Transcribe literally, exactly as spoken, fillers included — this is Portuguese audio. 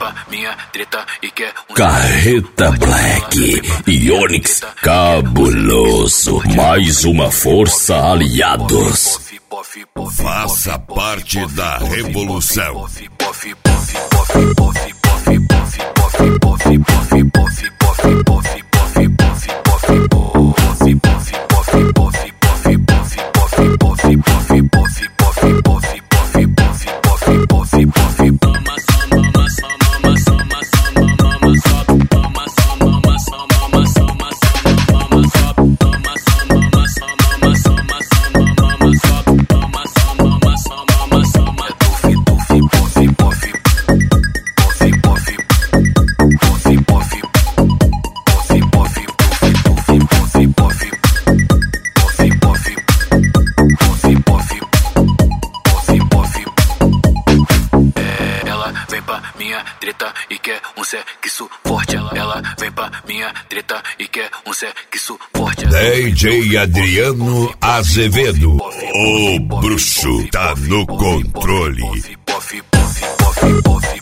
pra minha treta e quer um Carreta Black e Onyx cabuloso, mais uma força aliados. Faça parte da revolução. Minha treta e quer um sexo forte. Ela, ela vem pra minha treta e quer um sexo forte. D J Adriano Azevedo, o bruxo tá no controle. Pof, pof, pof, pof, pof.